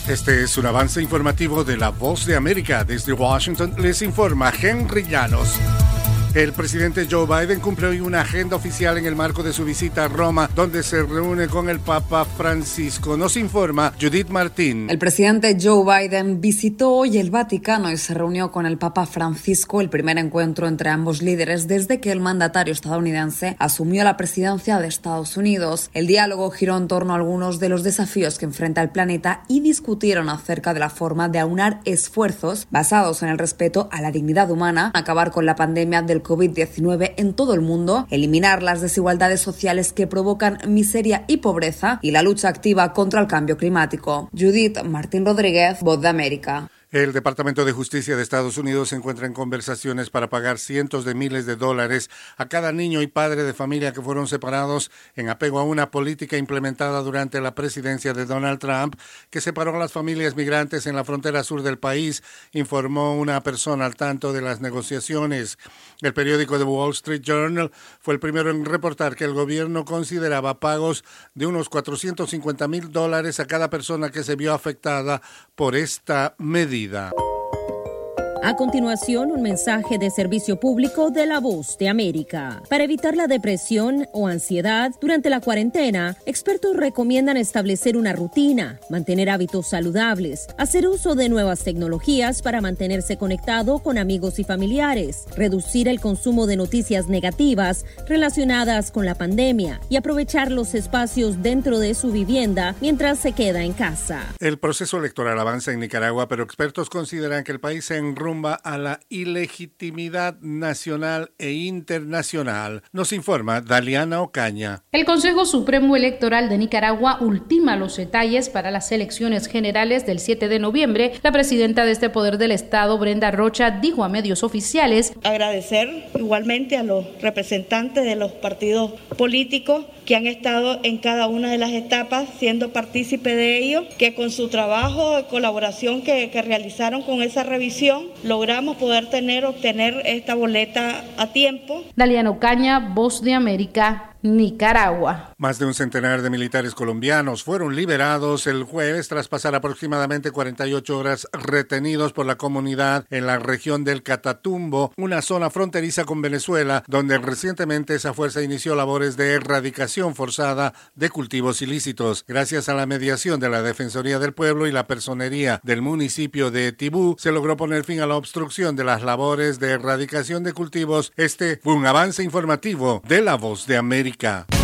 Este es un avance informativo de La Voz de América. Desde Washington les informa Henry Llanos. El presidente Joe Biden cumple hoy una agenda oficial en el marco de su visita a Roma, donde se reúne con el Papa Francisco. Nos informa Judith Martín. El presidente Joe Biden visitó hoy el Vaticano y se reunió con el Papa Francisco, el primer encuentro entre ambos líderes desde que el mandatario estadounidense asumió la presidencia de Estados Unidos. El diálogo giró en torno a algunos de los desafíos que enfrenta el planeta y discutieron acerca de la forma de aunar esfuerzos basados en el respeto a la dignidad humana, acabar con la pandemia del COVID-19 en todo el mundo, eliminar las desigualdades sociales que provocan miseria y pobreza y la lucha activa contra el cambio climático. Judith Martín Rodríguez, Voz de América. El Departamento de Justicia de Estados Unidos se encuentra en conversaciones para pagar cientos de miles de dólares a cada niño y padre de familia que fueron separados en apego a una política implementada durante la presidencia de Donald Trump que separó a las familias migrantes en la frontera sur del país, informó una persona al tanto de las negociaciones. El periódico The Wall Street Journal fue el primero en reportar que el gobierno consideraba pagos de unos $450,000 a cada persona que se vio afectada por esta medida. A continuación, un mensaje de servicio público de La Voz de América. Para evitar la depresión o ansiedad durante la cuarentena, expertos recomiendan establecer una rutina, mantener hábitos saludables, hacer uso de nuevas tecnologías para mantenerse conectado con amigos y familiares, reducir el consumo de noticias negativas relacionadas con la pandemia y aprovechar los espacios dentro de su vivienda mientras se queda en casa. El proceso electoral avanza en Nicaragua, pero expertos consideran que el país se enrumba a la ilegitimidad nacional e internacional. Nos informa Daliana Ocaña. El Consejo Supremo Electoral de Nicaragua ultima los detalles para las elecciones generales del 7 de noviembre. La presidenta de este poder del Estado, Brenda Rocha, dijo a medios oficiales: agradecer igualmente a los representantes de los partidos políticos que han estado en cada una de las etapas siendo partícipe de ello, que con su trabajo de colaboración que realizaron con esa revisión logramos poder obtener esta boleta a tiempo. Daliana Ocaña, Voz de América, Nicaragua. Más de un centenar de militares colombianos fueron liberados el jueves tras pasar aproximadamente 48 horas retenidos por la comunidad en la región del Catatumbo, una zona fronteriza con Venezuela, donde recientemente esa fuerza inició labores de erradicación forzada de cultivos ilícitos. Gracias a la mediación de la Defensoría del Pueblo y la personería del municipio de Tibú, se logró poner fin a la obstrucción de las labores de erradicación de cultivos. Este fue un avance informativo de La Voz de América.